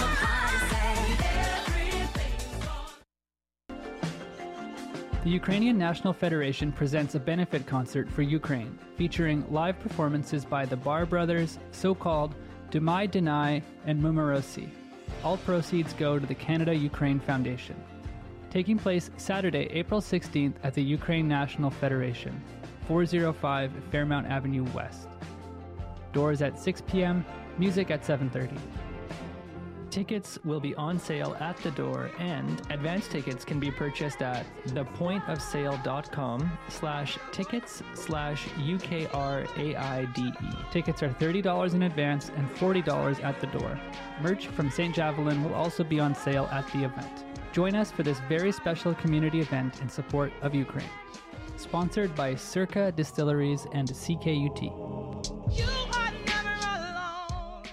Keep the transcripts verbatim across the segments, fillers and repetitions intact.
The Ukrainian National Federation presents a benefit concert for Ukraine, featuring live performances by the Bar Brothers, So-Called, Dumai Denai, and Mumarosi. All proceeds go to the Canada-Ukraine Foundation. Taking place Saturday, April sixteenth at the Ukraine National Federation, four oh five Fairmount Avenue West. Doors at six p.m., music at seven thirty. Tickets will be on sale at the door, and advance tickets can be purchased at thepointofsale.com slash tickets slash UKRAIDE. Tickets are thirty dollars in advance and forty dollars at the door. Merch from Saint Javelin will also be on sale at the event. Join us for this very special community event in support of Ukraine. Sponsored by Circa Distilleries and C K U T. You are never alone.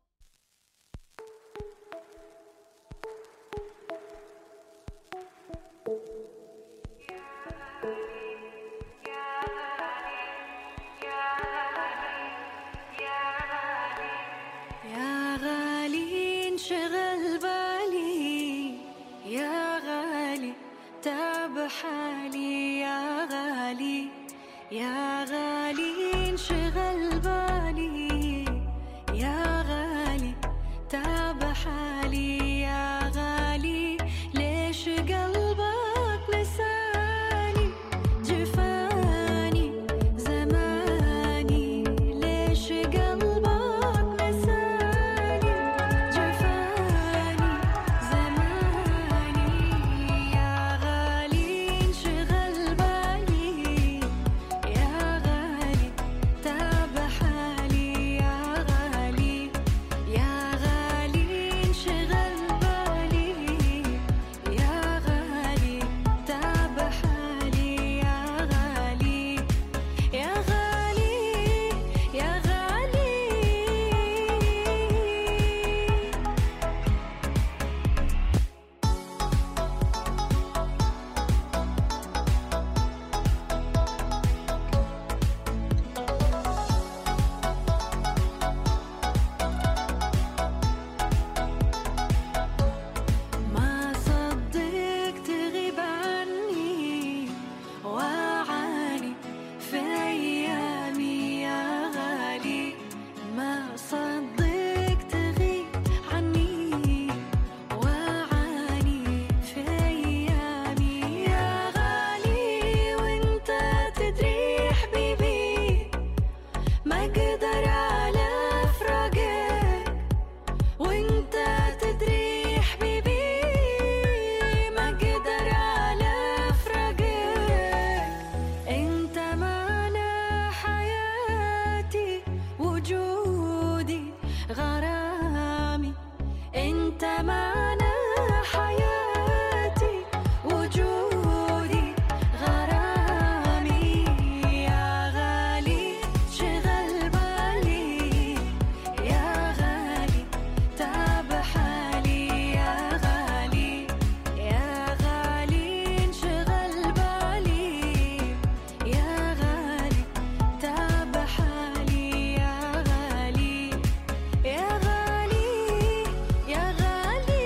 يا غالي انشغل بالي يا غالي تاب حالي يا غالي يا غالي انشغل بالي يا غالي تاب حالي يا غالي ليش قلبك نساني جفاني زماني ليش قلبك نساني جفاني زماني يا غالي انشغل بالي يا غالي تاب حالي يا غالي يا غالي انشغل بالي يا غالي تاب حالي يا غالي يا غالي يا غالي ما صدق تغيب عني وعاني في أيامي يا غالي ما صدق تغيب عني وعاني في أيامي يا غالي وانت تدري حبيبي ما قدر على فراقك وانت تدري حبيبي ما قدر على فراقك انت معنى حياتي وجودي غرامي انت معنى حياتي وجودي غرامي يا غالي شغل بالي يا غالي تاب حالي يا غالي يا غالي انشغل بالي يا غالي تاب حالي يا غالي يا غالي يا غالي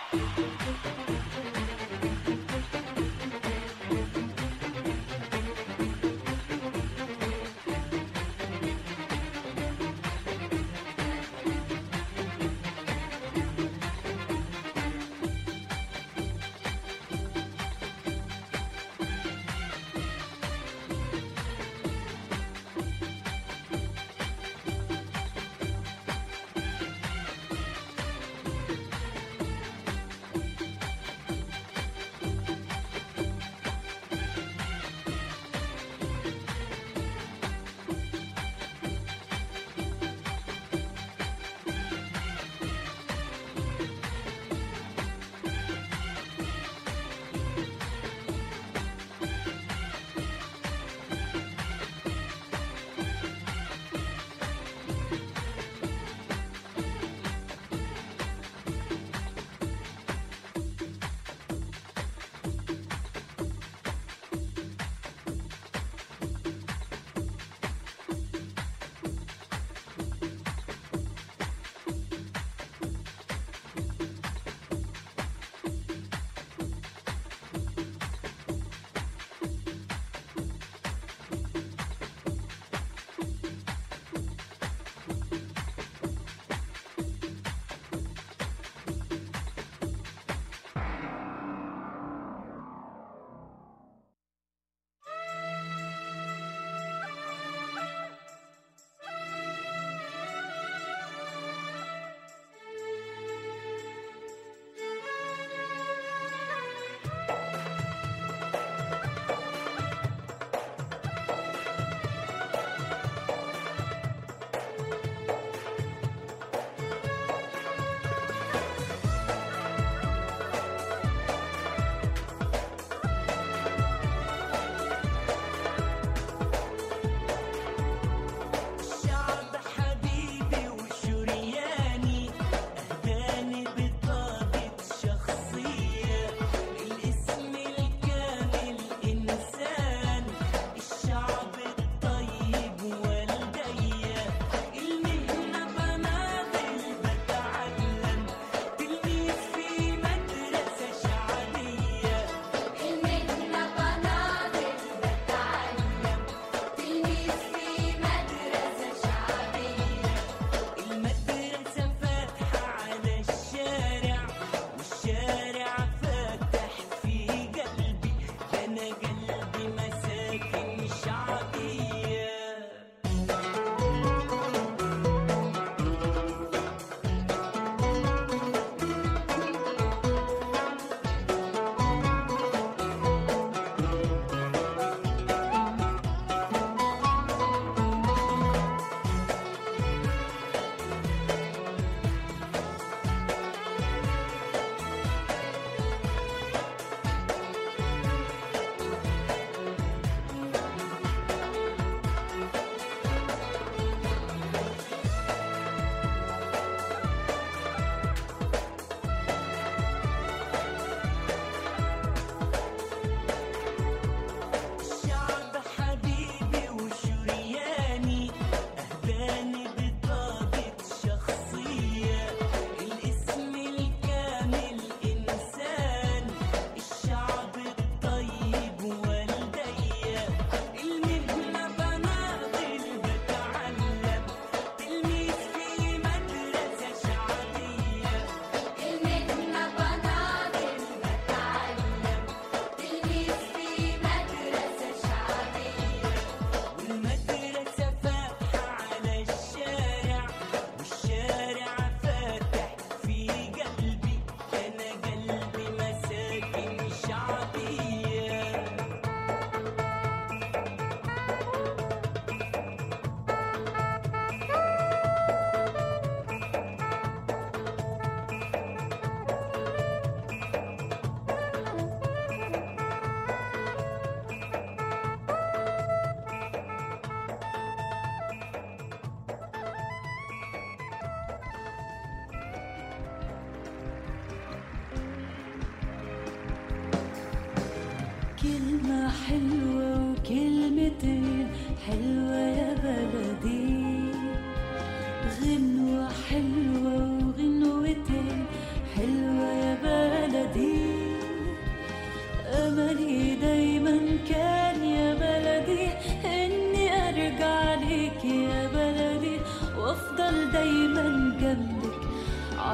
كلمة حلوة وكلمتين حلوة يا بلدي، غنوة حلوة وغنوتين حلوة يا بلدي.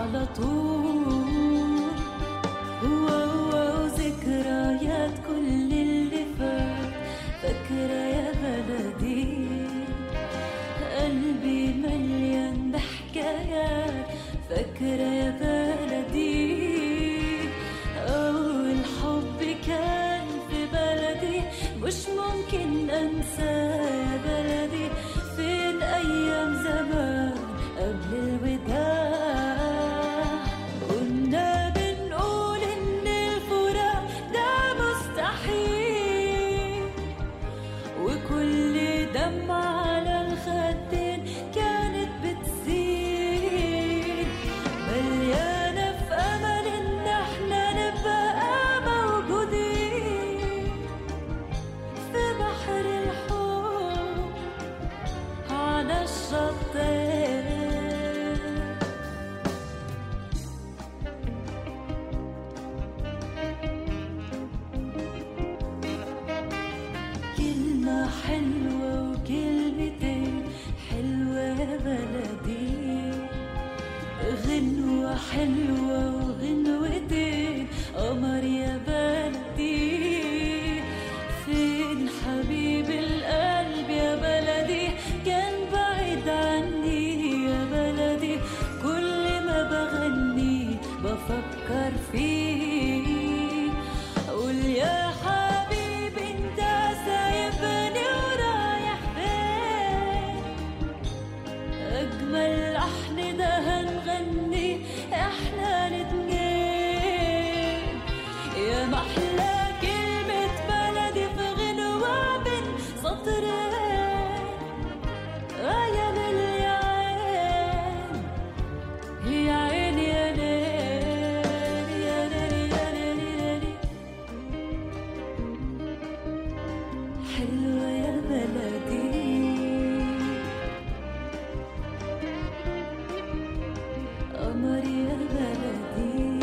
على طول. هو هو ذكريات كل اللي فات، فاكرة يا بلدي قلبي مليان بحكايات، فاكرة يا بلدي أول حب كان في بلدي مش ممكن أنسى يا بلدي. فين أيام زمان قبل الوداع كنا بنقول إن الفراق ده مستحيل، وكل دمعة على الخدين كانت بتزيد، مليانة في أمل إن احنا نبقى موجودين في بحر الحب على الشطين. كلمة حلوة وكلمتين حلوة يا بلدي، غنوة حلوة وغنوتين قمر يا بلدي. فين حبيب القلب يا بلدي كان بعيد عني يا بلدي، كل ما بغني بفكر فيه. قول يا حبيبي انت سايبني ورايح فين، أجمل لحن ده هنغني احنا الاتنين. يا محلى كلمة بلدي في غنوة بين سطرين، يا ليل يا عين يا عين يا ليل يا ليل يا ليل يا ليل. حلوة يا بلدي قمر يا بلدي.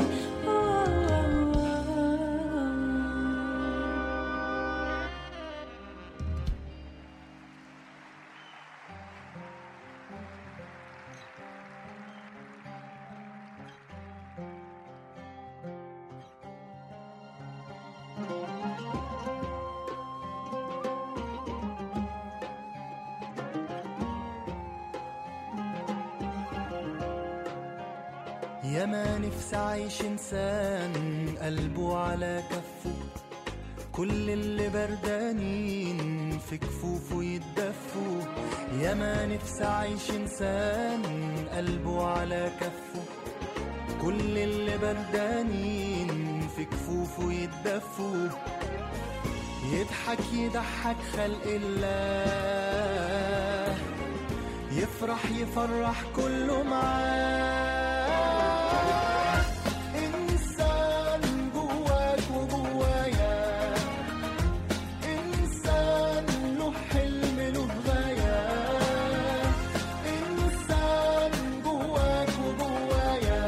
يا ما نفسي عايش إنسان قلبه على كفه، كل اللي بردانين في كفوفه يتدفوا. يا ما نفسي عايش إنسان قلبه على كفه، كل اللي بردانين في كفوفه يتدفوا. يضحك يضحك خلق الله، يفرح يفرح كله معاه. إنسان جواك وجوايا، إنسان له حلم له غاية. إنسان جواك وجوايا،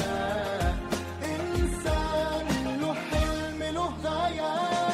إنسان له حلم له غاية.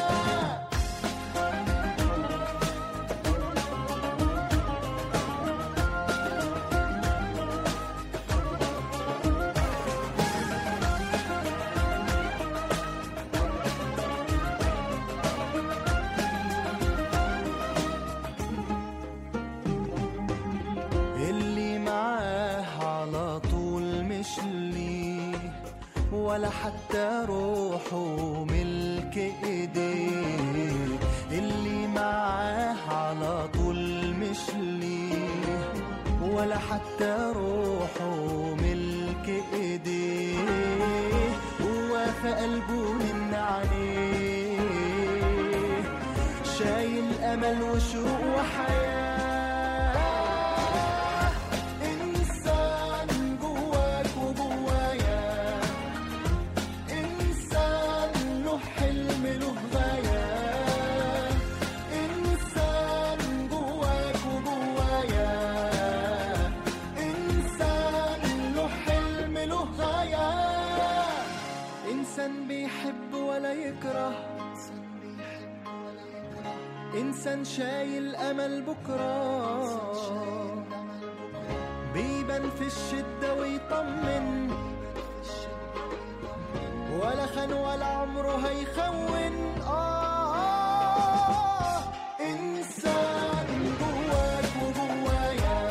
ولا حتى روحه ملك ايديه، اللي معاه على طول مش ليه. ولا حتى روحه ملك ايديه، هو في قلبه من عليه، شايل امل وشوق وحياه. إنسان بيحب ولا يكره، إنسان شايل أمل بكرة، بيبان في الشدة ويطمن عمره هيخون. آه إنسان جواك وجوايا،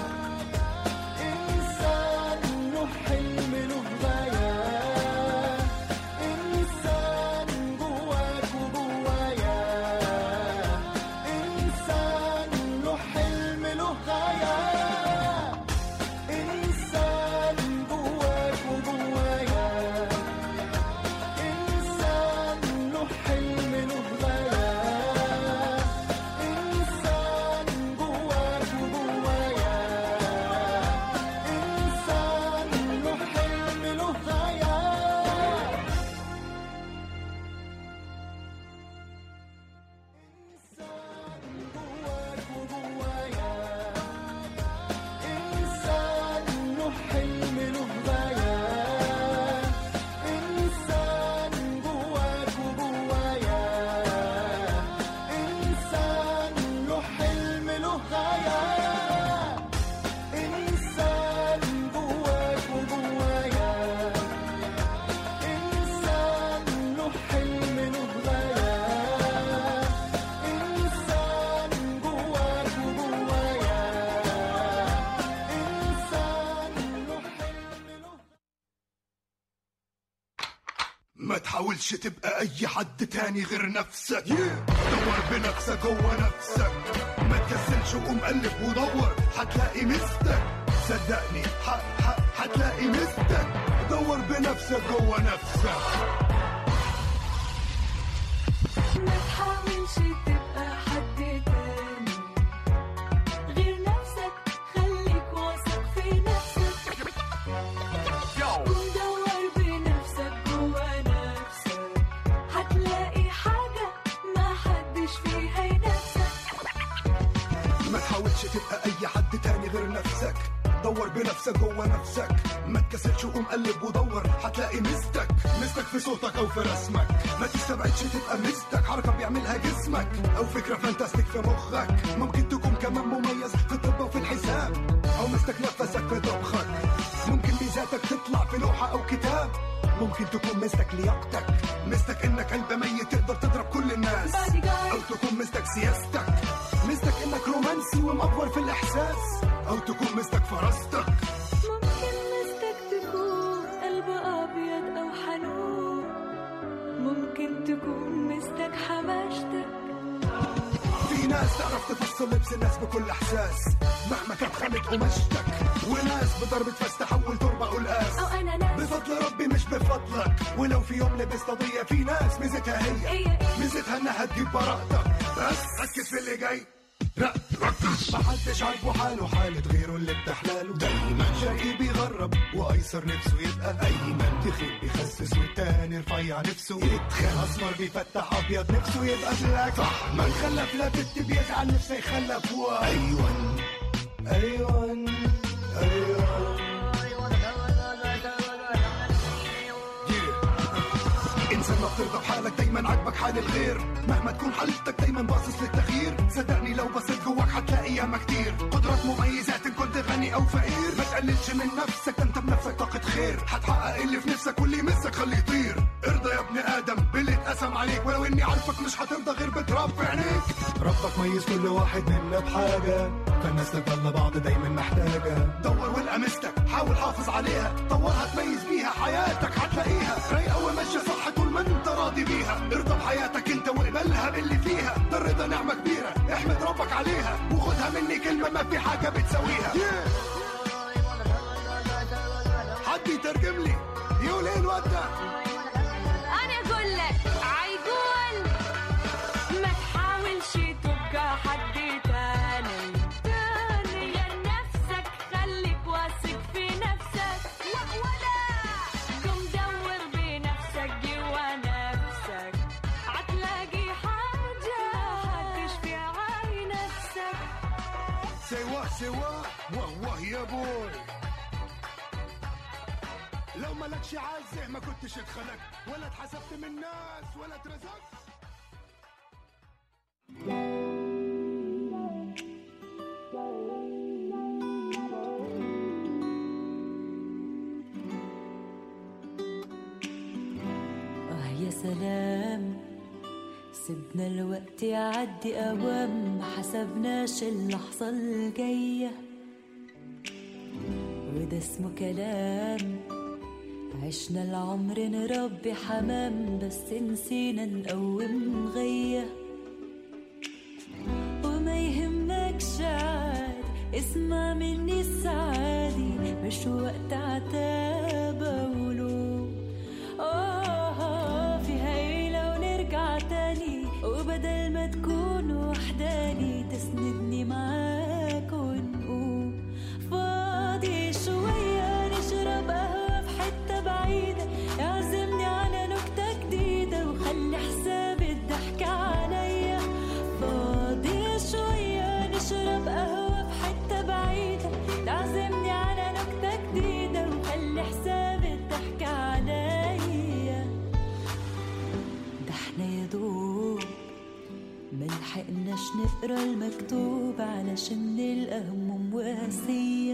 إنسان له حلم له غاية، إنسان جواك وجوايا، إنسان له حلم له غاية، إنسان جواك وجوايا، إنسان له حلم له غاية، إنسان جواك وجوايا، إنسان له حلم له غاية. إنسان جواك وجوايا، إنسان له حلم له غاية، إنسان جواك وجوايا، إنسان له حلم له غاية، إنسان جواك وجوايا، إنسان له حلم له غاية، إنسان جواك وجوايا، إنسان له حلم له. ما تحاولش تبقى اي حد تاني غير نفسك. دور بنفسك جوه نفسك، ما تكسلش وقوم قلب ودور هتلاقي مستك. صدقني ح- ح- هتلاقي مستك. دور بنفسك جوه نفسك. ما تحاولش تبقى حد تاني غير نفسك، خليك واثق في نفسك، ودور بنفسك جوا نفسك، هتلاقي حاجة ما حدش فيها ينافسك. ما تحاولش تبقى اي حد تاني غير نفسك. دور بنفسك جوه نفسك، ما تكسلش وقوم قلب ودور هتلاقي مستك. مستك في صوتك او في رسمك، ما تستبعدش تبقى مستك. حركة بيعملها جسمك او فكرة فانتاستيك في مخك. ممكن تكون كمان مميز في الطب وفي الحساب، او مستك نفسك في طبخك. ممكن ميزاتك تطلع في لوحة او كتاب. ممكن تكون مستك لياقتك، مستك انك قلب ميت تقدر تضرب كل الناس. او تكون مستك سياستك، مستك انك رومانسي ومأفور في الاحساس. او تكون مستك فراستك. ممكن مستك تكون قلب أبيض أو حنون، ممكن تكون مستك حماشتك. في ناس تعرف تفصل لبس الناس بكل احساس مهما كانت خانت قماشتك، وناس بضربة فاس تحول تربة قلقاس. أو أنا ناس بفضل ربي مش بفضلك. ولو في يوم لبست قضية، في ناس ميزتها هي هي إيه؟ ميزتها انها تجيب براءتك. بس ركز في اللي جاي، لا ركز. محدش عاجبه حاله حالة غيره اللي بتحلاله. دايما شقي بيغرب وايسر نفسه يبقى ايمن. تخيل بيخسس والتاني رفيع نفسه يتخن. اسمر بيفتح ابيض نفسه يبقى بلاك. صح من خلف لا بت بيزعل نفسه يخلف. ايوان ايوان ايوان. انسان ما بترضى بحالك، دايما عاجبك حال الغير. مهما تكون حالتك دايما باصص للتغيير. صدقني لو بصيت جواك هتلاقي ياما كتير. قدرات مميزات ان كنت غني او فقير. ما تقللش من نفسك، ده انت بنفسك طاقة خير. هتحقق اللي في نفسك واللي يمسك خليه يطير. ارضى يا ابن ادم باللي اتقسم عليك، ولو اني عارفك مش هترضى غير بتراب في عينيك. ربك ميز كل واحد منا بحاجة، فالناس تضل بعض دايما محتاجة. دور والقى مستك، حاول حافظ عليها. طورها تميز بيها حياتك هتلاقيها رايقة وماشية صح طول ما انت راضي بيها. ارضى بحياتك انت واقبلها باللي فيها. ده الرضا نعمة كبيرة احمد ربك عليها، وخدها مني كلمة ما في حاجة بتساويها. yeah. حد يترجم لي يقول ايه الواد ده؟ أنا أقول لك عيقول ما تحاولش تبقى حد تاني تاني غير نفسك، خليك واثق في نفسك. ولا قم دور بنفسك جوا نفسك، هتلاقي حاجة هتشفي عين نفسك. سوا سوا واه واه يا بوي. لو مالكش عازة ما كنتش اتخلقت، ولا اتحسبت من الناس ولا اترزقت. يا سلام سيبنا الوقت يعدي أوام ما حسبناش اللحظة الجاية وده اسمه كلام عشنا العمر نربي حمام بس نسينا نقوم غية وما يهمكش عادي اسمع مني السعادي مش وقت عتاب أولو آه فيها إيه لو نرجع تاني وبدل ما تكون وحداني تسندني معاك ونقوم فاضي شوية نشرب قهوة في حتة بعيدة يعزمني على نكتة جديدة وخلي حساب الضحك عليا فاضي شوية نشرب قهوة في حتة بعيدة تعزمني على نكتة جديدة وخلي حساب الضحك عليا ده احنا يا دوب ملحقناش نقرا المكتوب علشان نلقى هموم وقاسية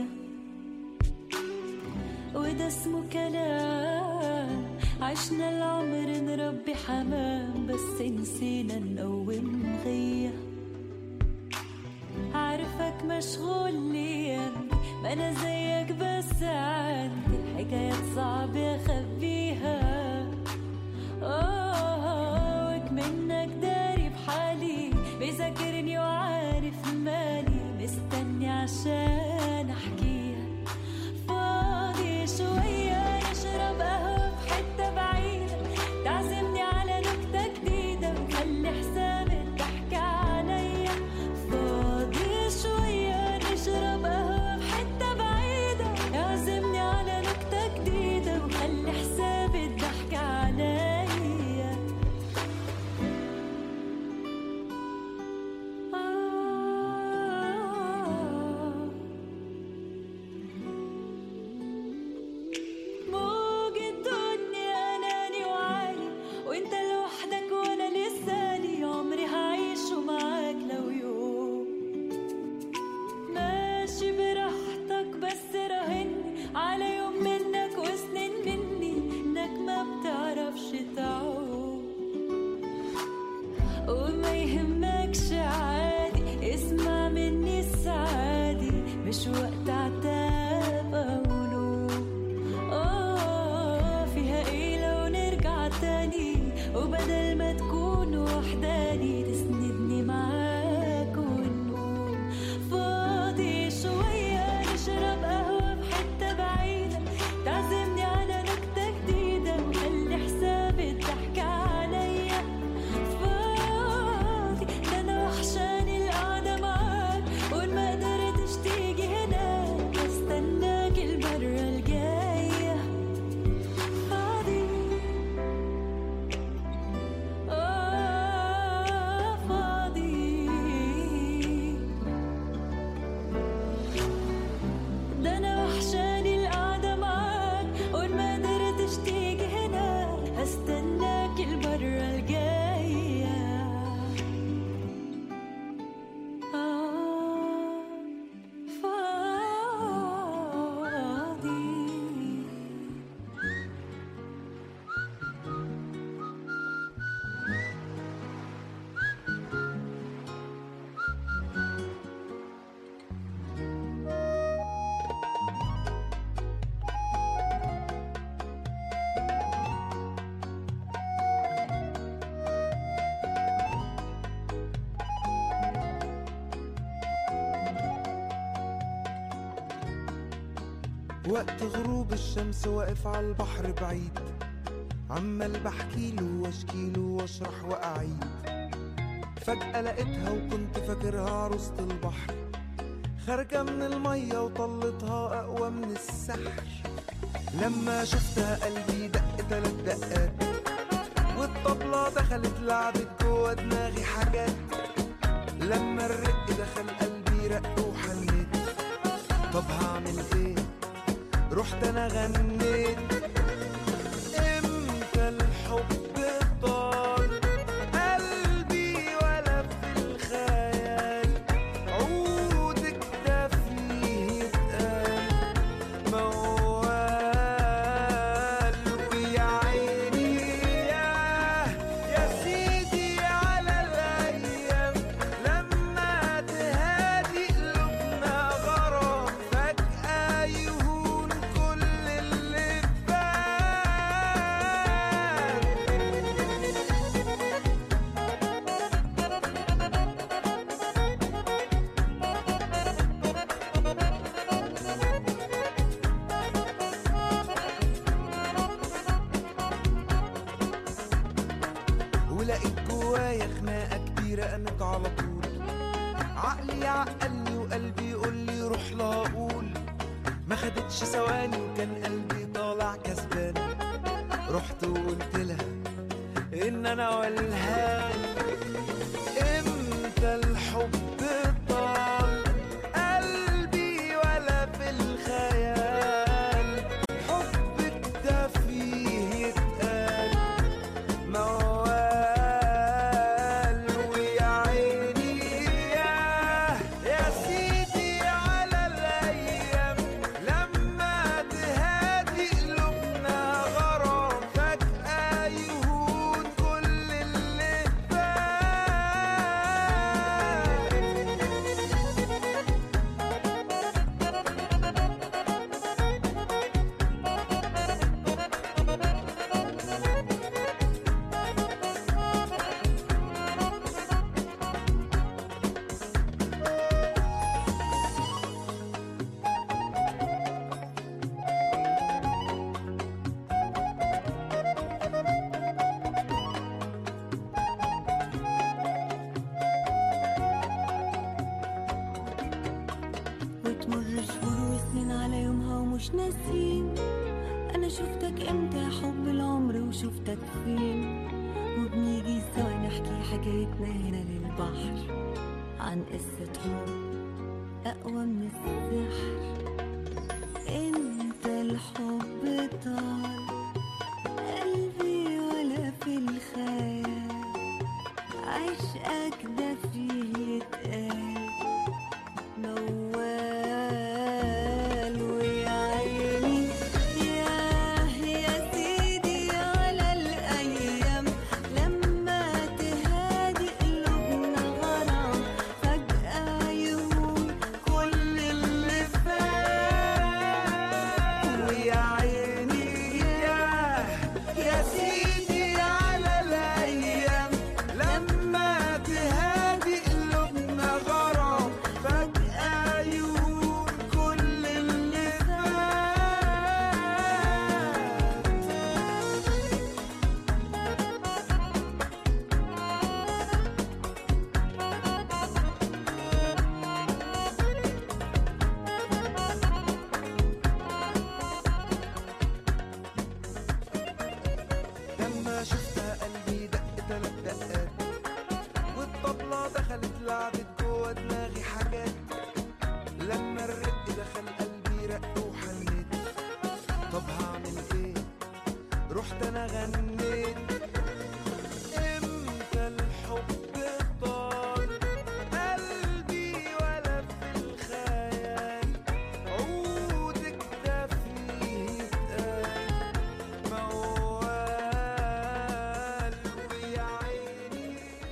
وده اسمه كلام عشنا العمر نربي حمام بس نسينا نقوم غية عارفك مشغول ليا ما انا زيك بس عندي حكايات صعب اخبيها اه وكمنك داري بحالي بيذاكرني وعارف مالي مستني عشان احكيها فاضي شوية نشرب قهوة في حتة بعيدة تعزمني على نكتة جديدة وخلي حساب الضحك عليا فاضي شوية نشرب قهوة في حتة بعيدة تعزمني على نكتة جديدة وخلي حساب الضحك عليا موج الدنيا أناني وعالي وانت لوحدك وانا لسالي عمري هعيشه معاك لو يوم ماشي براحتك بس راهني على يوم منك وسنين مني انك ما بتعرفش تعوم وما يهمكش عادي اسمع مني السعادي مش وقت عتاب أقوله آه فيها إيه لو نرجع تاني وبدل ما تكون وحداني تسندني معاك ونقوم فاضي شوية نشرب قهوة في حتة بعيدة تعزمني على نكتة جديدة وخلي حساب الضحك عليا فاضي ده أنا وحشاني القعدة معاك وإن ما قدرتش تيجي هنا استناك المرة الجاية فاضي آه فاضي ده أنا وحشاني القعدة معاك وإن ما قدرتش تيجي هنا هستناك المرة الجاية آه فاضي وقت غروب الشمس واقف على البحر بعيد عمال بحكيله واشكيله واشرح واعيد فجأة لقيتها وكنت فاكرها عروسة البحر خارجة من المية وطلتها أقوى من السحر لما شفتها قلبي دق تلات دقات والطبلة دخلت لعبت جوا دماغي حاجات لما الرق دخل قلبي رق وحنيت طب هعمل ايه رحت انا غنيت امتى الحب طال قلبي ولا في الخيال عودك ده فيه اتقال موال ويا عيني يا ولقيت جوايا خناقة كبيرة قامت على طول. عقلي يعقلني وقلبي يقولي روح لا أقول، ما خدتش ثواني وكان قلبي طالع كسبان. رحت وقلت لها إن أنا والهان. إمتى الحب طال قلبي ولا في الخيال، حبك ده فيه يتقال موال. ويا عيني ياه يا سيدي على الأيام لما تهادي قلوبنا غرام، فجأة يهون كل اللي وتمر شهور وسنين على يومها ومش ناسين. أنا شفتك إمتى يا حب العمر وشفتك فين، وبنيجي سوا نحكي حكايتنا هنا للبحر عن قصة حب أقوى من السحر. إمتى الحب طال قلبي ولا في الخيال، عشقك ده فيه يتقال موال. ويا عيني ياه يا سيدي على الأيام لما تهادي قلوبنا غرام، فجأة يهون كل اللي فات. ويا عيني ياه يا سيدي على الأيام لما تهادي قلوبنا غرام، فجأة يهون كل اللي لما شفتها قلبي دق تلات دقات، والطبلة دخلت لعبت جوا دماغي حاجات. لما الرق دخل قلبي رق وحنيت، طب هعمل ايه؟ رحت انا غنيت. امتى الحب طال قلبي ولا في الخيال، عودك ده فيه يتقال موال. ويا عيني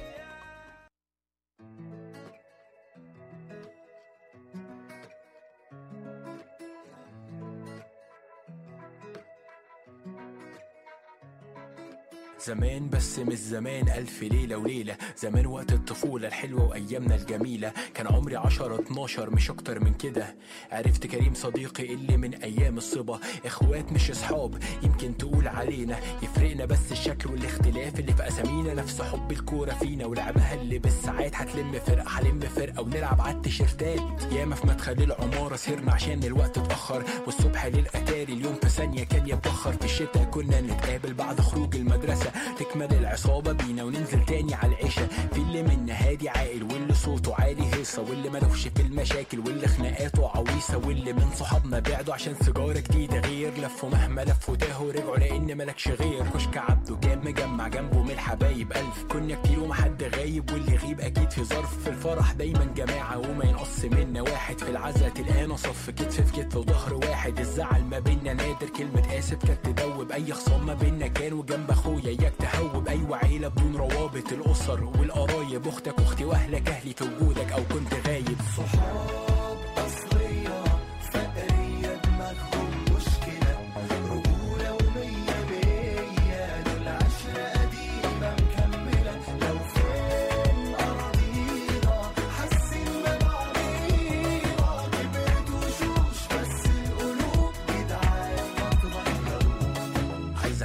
زمان بس مش زمان ألف ليلة وليلة، زمان وقت الطفولة الحلوة وأيامنا الجميلة. كان عمري عشرة اتناشر مش أكتر من كده. عرفت كريم صديقي اللي من أيام الصبا، إخوات مش أصحاب يمكن تقول علينا. يفرقنا بس الشكل والاختلاف اللي في أسامينا، نفس حب الكورة فينا ولعبها اللي بالساعات. هتلم فرقة هلم فرقة ونلعب على التيشيرتات. ياما في مدخل العمارة سهرنا عشان الوقت اتأخر، والصبح للأتاري اليوم في ثانية كان يتبخر. في الشتاء كنا نتقابل بعد خروج المدرسة، تكمل العصابة بينا وننزل تاني على العشاء. في اللي منا هادي عاقل واللي صوته عالي هيصة، واللي ملوش في المشاكل واللي خناقاته عويصة. واللي من صحابنا بعدوا عشان سيجارة جديدة غير، لفوا مهما لفوا تاهوا رجعوا لأن ملكش غير. كشك عبده كان مجمع جنبه من الحبايب ألف، كنا كتير ومحد غايب واللي يغيب أكيد في ظرف. في الفرح دايما جماعة وما ينقص منا واحد، في العزا تلقانا صف كتف في كتف وظهر واحد. الزعل ما بينا نادر، كلمة آسف كانت تدوب أي خصام ما بينا كان. وجنب أخويا إياك تهوب أيوة عيلة بدون روابط، الأسر والقرايب أختك أختي وأهلك أهلي في وجودك أو كنت غايب. صحاب أصلية فقرية دماغهم مشكلة، رجولة ومية مية دول عشرة قديمة مكملة. لو فين أراضينا حاسين ببعضينا، كبرت وشوش بس القلوب جدعان ما تغيروش. عايز أحكي لكم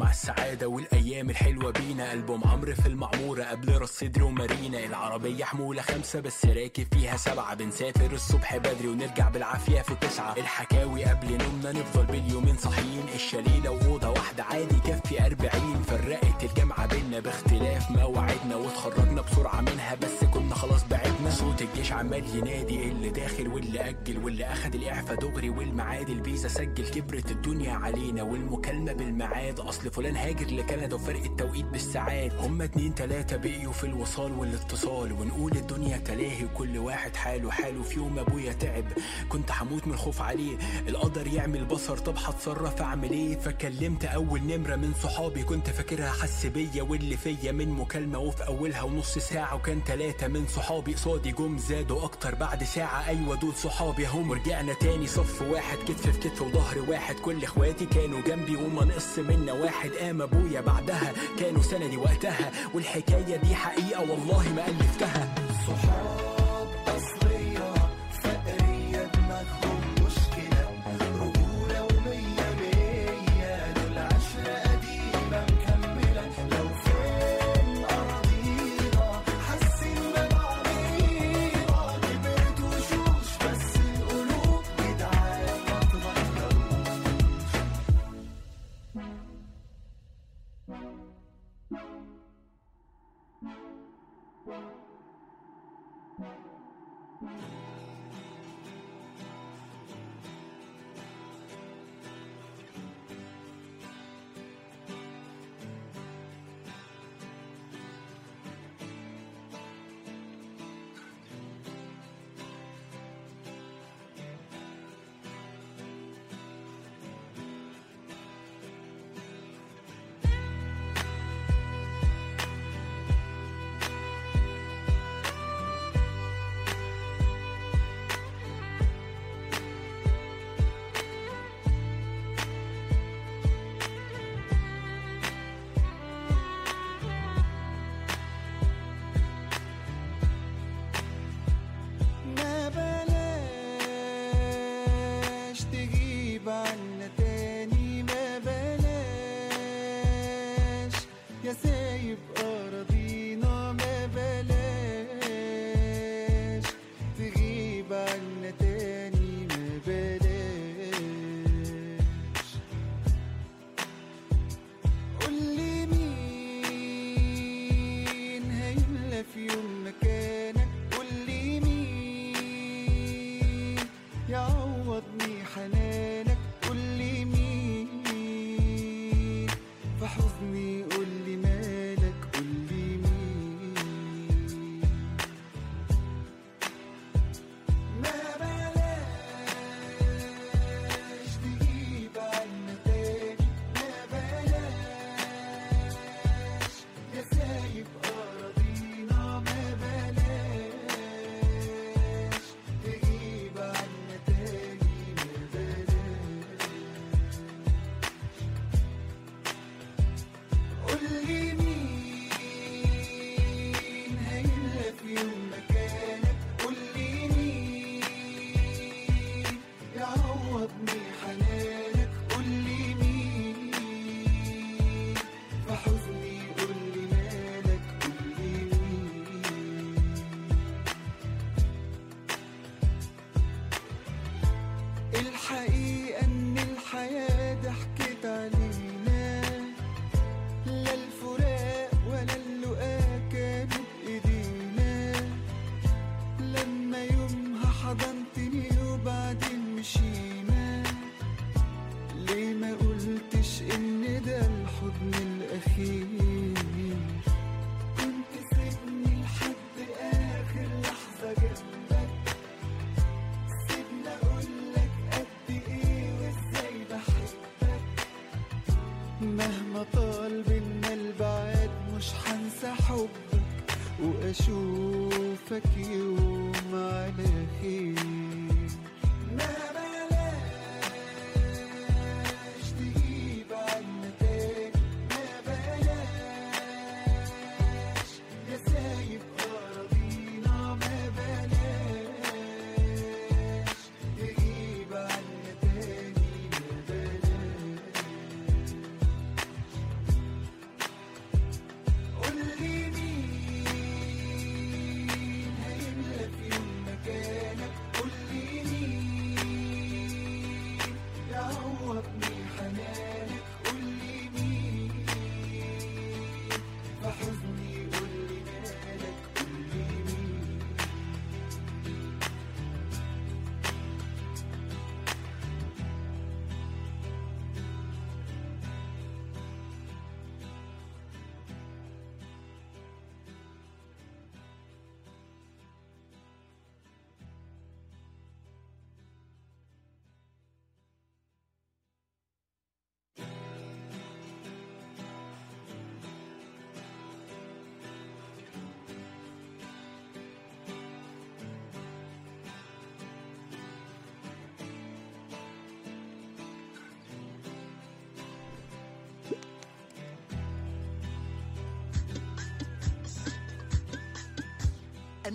مع السعادة والأيام الحلوة بينا. ألبوم عمرو في المعمورة قبل راس صدري ومارينا. العربية حمولة خمسة بس راكب فيها سبعة. بنسافر الصبح بدري ونرجع بالعافية في تسعة. الحكاوي قبل نومنا نفضل باليومين صاحيين. الشليلة وأوضة واحدة عادي كفي أربعين. فرقت الجامعة بينا باختلاف مواعيدنا واتخرجنا بسرعة منها بس كنا خلاص بعدنا. صوت الجيش عمال ينادي اللي داخل واللي أجل واللي أخد الإعفاء دغري والمعاد الفيزا سجل. كبرت الدنيا علينا والمكالمة بالمعاد. أصل فلان هاجر لكندا وفرق التوقيت بالساعات. هما اتنين تلاتة بقيوا في الوصال والاتصال. ونقول الدنيا تلاهي وكل واحد حاله حاله. في يوم أبويا تعب كنت هموت من الخوف عليه. القدر يعمل بصر طب هتصرف أعمل إيه. فكلمت أول نمرة من صحابي كنت فاكرها حس بيا واللي فيا من مكالمة وفي أولها ونص ساعة. وكان تلاتة من صحابي قصادي جم زادوا أكتر بعد ساعة. أيوة دول صحابي هم. رجعنا تاني صف واحد كتف في كتف وظهر واحد. كل إخواتي كانوا جنبي وما نقص منا واحد. قام أبويا بعدها كانوا سندي وقتها. والحكاية دي حقيقة والله ما ألفتها. صحاب أصلية فقرية دماغهم مشكلة. رجولة ومية مية دول عشرة قديمة مكملة. لو فين أراضينا حاسين ببعضينا. كبرت وشوش بس القلوب جدعان ما تغيروش. واشوفك يوم على خير. ما بلاش تجيب عنا تاني، ما بلاش يا سايب أراضينا، ما بلاش تجيب عنا تاني، ما بلاش.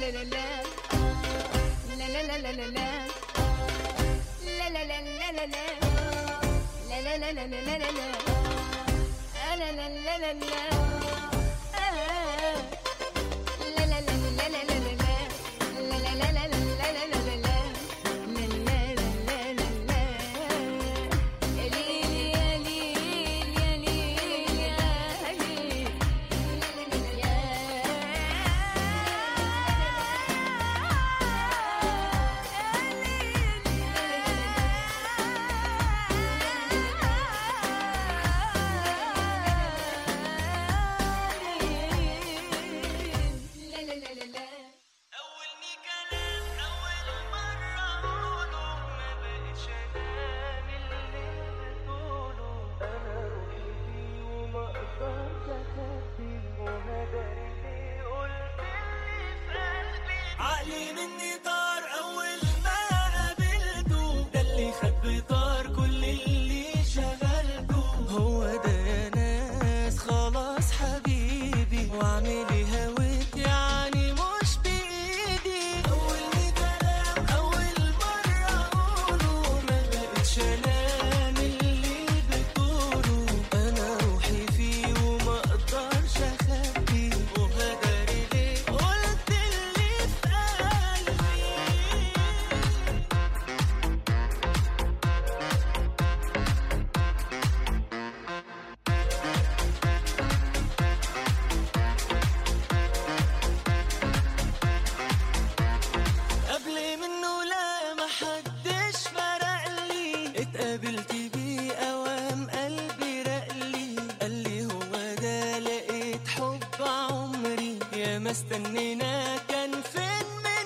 استنينا كان فين من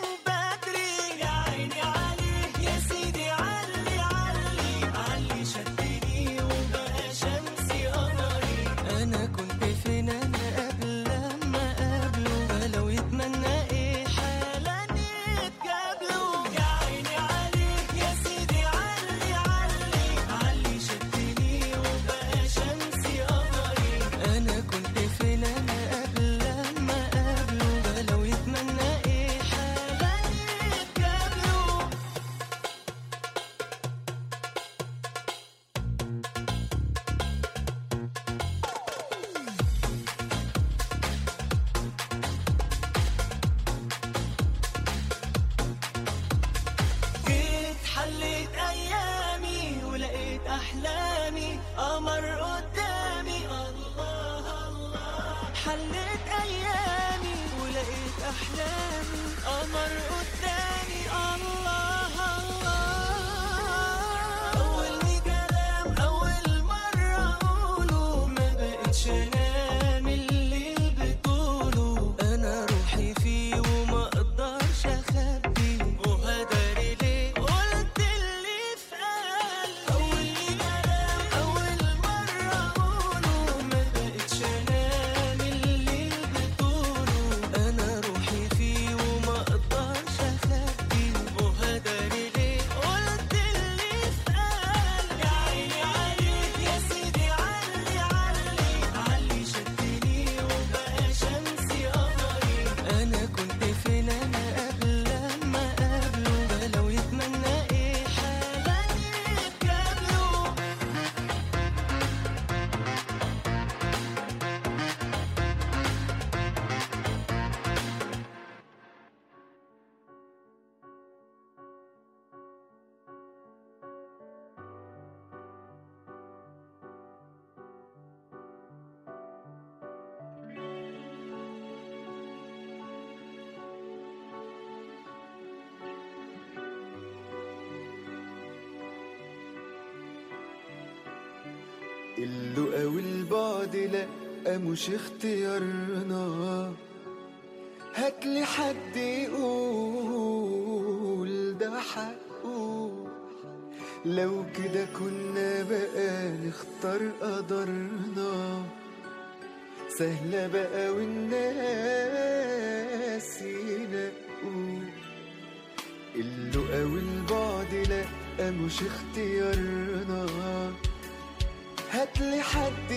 بدري يا عيني عليه يا سيدي علي علي علي شدني وبقى شمسي قمري انا كنت فين انا قبل لما قابله فلو يتمنى ايه حالا يتقابلوا يا عيني عليه يا سيدي علي علي علي شدني وبقى شمسي قمري انا كنت فين انا قبل لما أحلامي قمر قدامي الله الله حلت أيامي ولقيت أحلامي قمر قدامي الله الله أول كلام أول مرة أقوله ما بقتش أنام الليل بطوله أنا روحي فيه وما أقدرش أخبي وهداري ليه قلت اللي في قلبي اللقا والبعد لأ مش اختيارنا هاتلي حد يقول ده حقه لو كده كنا بقى نختار قدرنا سهلة بقى والناس ينقوا اللقا والبعد لأ مش اختيارنا هاتلي حد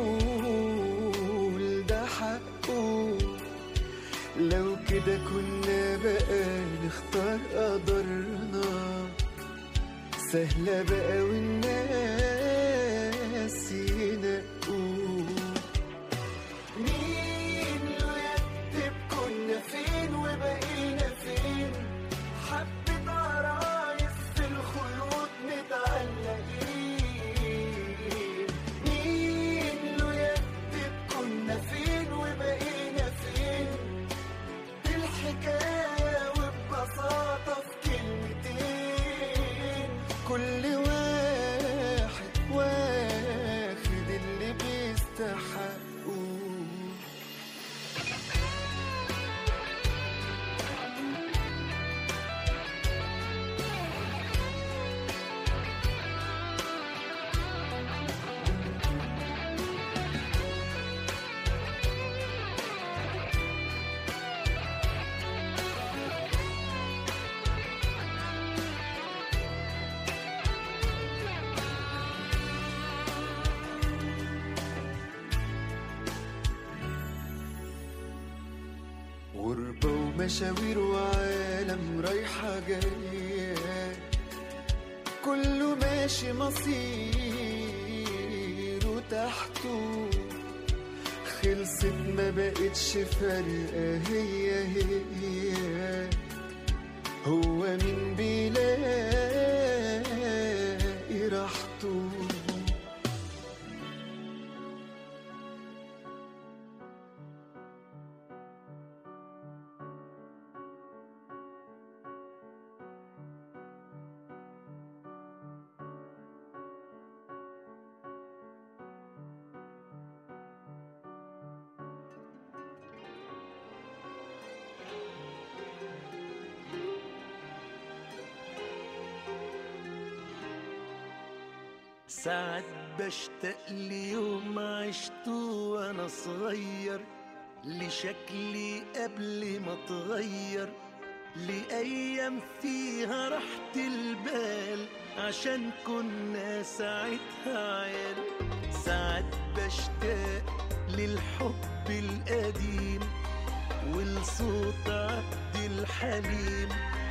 يقول ده حقه لو كده كنا سهلة بقى والناس ينقوا. مين لو يكتب كنا فين وبقينا فين؟ حبة عرايس في الخيوط متعلقين. مين لو يكتب كنا فين وبقينا فين؟ دي الحكاية وببساطة في كلمتين. كل واحد واخد اللي بيستحقه. غربة ومشاوير وعالم رايحة جاية، كله ماشي مصيره تحته. خلصت ما بقتش فارقة هي هي، هو مين بيلاقي راحته. ساعات بشتاق ليوم عشته وانا صغير، لشكلي قبل ما اتغير، لأيام فيها راحة البال عشان كنا ساعتها عيال. ساعات بشتاق للحب القديم ولصوت عبد الحليم،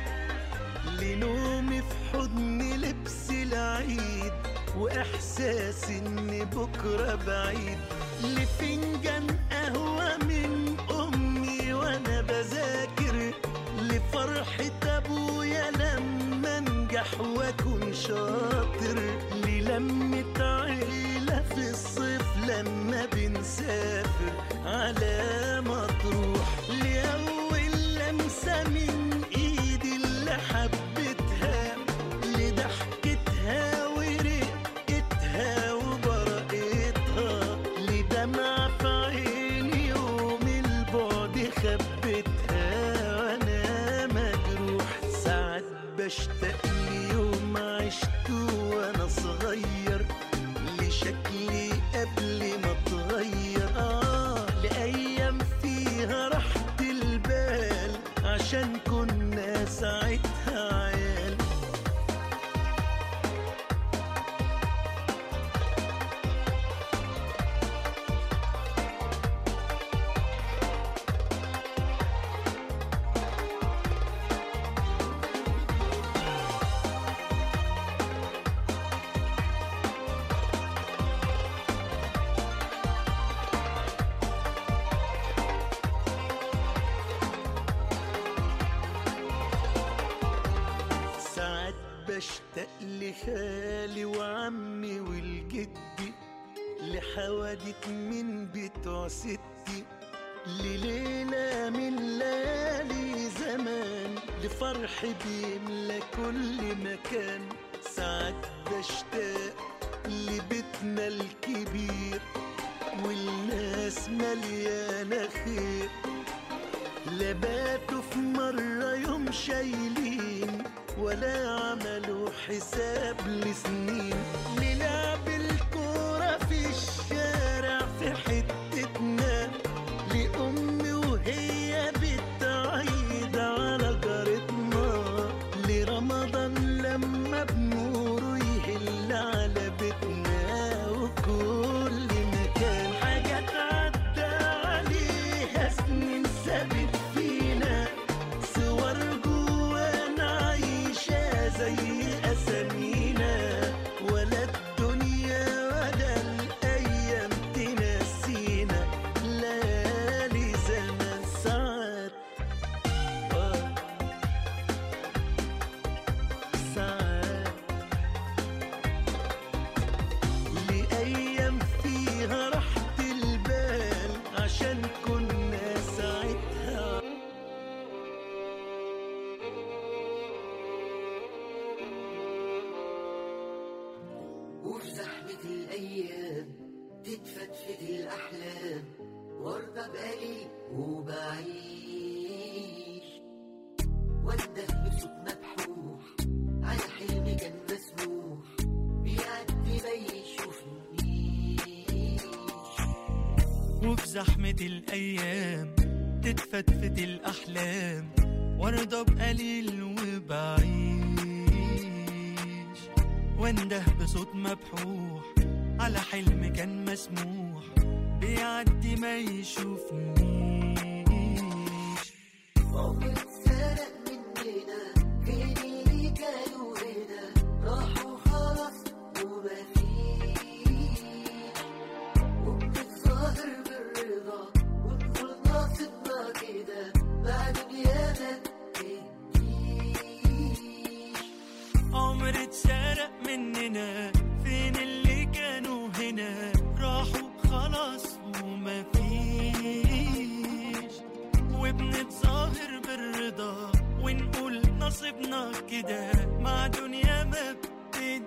لنومي في حضن لبس العيد وإحساس إن بكرة بعيد، لفنجان قهوة من أمي وأنا بذاكر، لفرحة أبويا لما أنجح وأكون شاطر، للمة عيلة في الصيف لما بنسافر على مطروح، لأول لمسة من إيدي اللي حبتها، لضحكتها ورقتها وبرقتها، لدمع في عيني يوم البعد خبتها وأنا مجروح. ساعات بشتاق ليوم عشته وأنا صغير، لشكلي قبل ما اتغير، آه لأيام فيها راحة البال عشان كنا ساعتها عيال. بشتاق لخالي وعمي والجدي، لحوادث من بتوع ستي، لليلة من ليالي زمان، لفرح بيملى كل مكان. ساعات بشتاق لبيتنا الكبير والناس مليانة خير، لباتوا في مرة يوم شايلين ولا عملوا حساب لسنين، للعب الكورة في الشارع في حتتنا، لأمي وهي بتعيد على جارتنا، لرمضان لما بنوره يهل على بيتنا، وكل مكان حاجات عدى عليها سنين ثابت فينا، صور جوانا عايشة زي أسامينا. الأحلام وارضى بقليل وبعيش وانده بصوت مبحوح على حلم كان مسموح بيعدي ما يشوفنيش. وفي زحمة الأيام تتفتفت الأحلام وارضى بقليل وبعيش وانده بصوت مبحوح على حلم كان مسموح بيعدي ما يشوفنيش. عمر اتسرق مننا فين اللي كانوا هنا راحوا خلاص ومفيش وبنتظاهر بالرضا ونقول ناصبنا كده بعد دنيا ما تديش. عمر اتسرق مننا فين اللي كانوا هنا راحوا خلاص ومفيش وبنتظاهر بالرضا ونقول نصيبنا كده مع دنيا ما بتديش.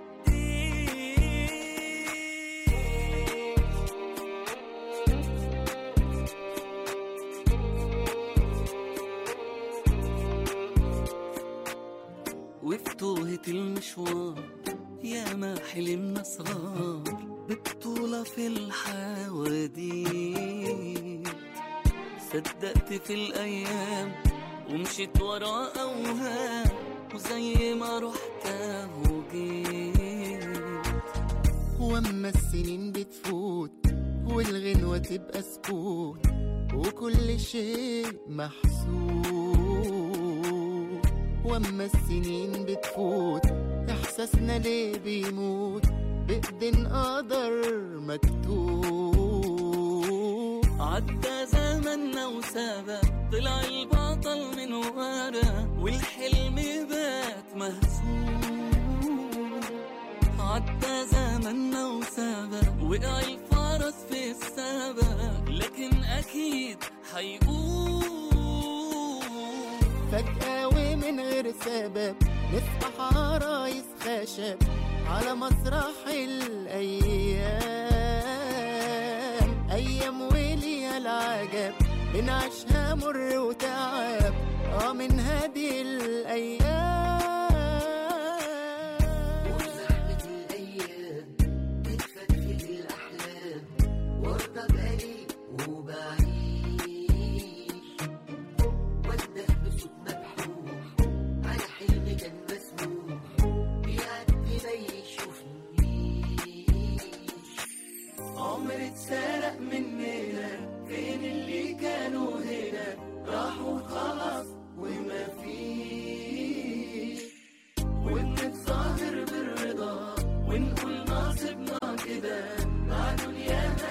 وفي توهة المشوار يا ما حلمنا صغار ببطولة في الحواديت صدقت في الأيام ومشيت ورا أوهام وزي ما رحت وجيت. واما السنين بتفوت والغنوة تبقى سكوت وكل شيء محسوب. واما السنين بتفوت احساسنا ليه بيموت بإيدين قدر مكتوب. عدى زمننا وسابق طلع البطل من ورا والحلم بات مهزوم. عدى زمننا وسابق وقع الفرس في السابق لكن أكيد حيقوم. فجأة ومن غير سبب نفتح عرايس خشب على مسرح الأيام. أيام وليها العجب بنعيشها مر وتعب اه من هذه الأيام. وزحمة الأيام تتفتفت الأحلام وارضى بقليل وبعيش وانده بصوت مبحوح على حلم كان مسموح بيعدي ما يشوفنيش. عمر اتسرق مننا فين اللي كانوا هنا راحوا خلاص ومفيش وبنتظاهر بالرضا ونقول ناصبنا كده مع دنيانا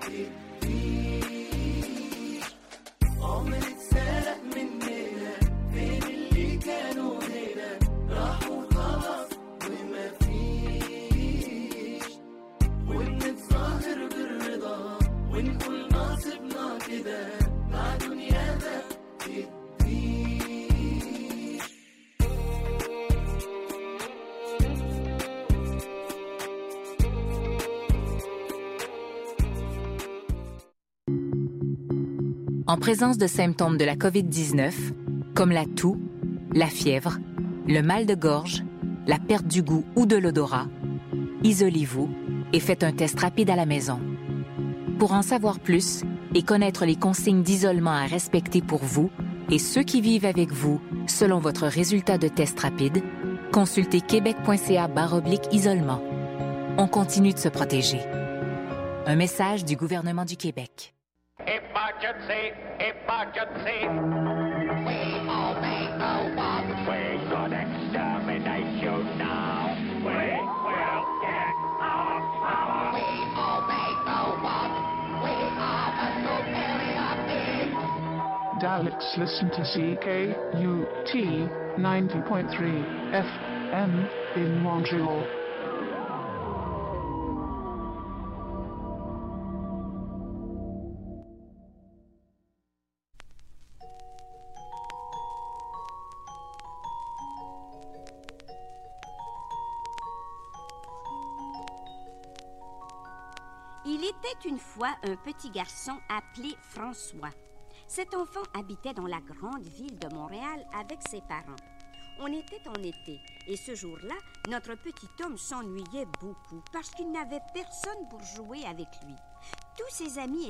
تديش. عمر اتسرق مننا فين اللي كانوا هنا راحوا خلاص ومفيش وبنتظاهر بالرضا ونقول ناصبنا كده مع دنيانا تديش. En présence de symptômes de la covid dix-neuf, comme la toux, la fièvre, le mal de gorge, la perte du goût ou de l'odorat, isolez-vous et faites un test rapide à la maison. Pour en savoir plus et connaître les consignes d'isolement à respecter pour vous et ceux qui vivent avec vous selon votre résultat de test rapide, consultez québec point c a barre oblique isolement. On continue de se protéger. Un message du gouvernement du Québec. Emergency! Emergency! We only know one way to exterminate you now. We will get our power. We only know one. We are the superior beings. Daleks listen to C K U T ninety point three F M in Montreal. Il est était une fois un petit garçon appelé François. Cet enfant habitait dans la grande ville de Montréal avec ses parents. On était en été et ce jour-là, notre petit homme s'ennuyait beaucoup parce qu'il n'avait personne pour jouer avec lui. Tous ses amis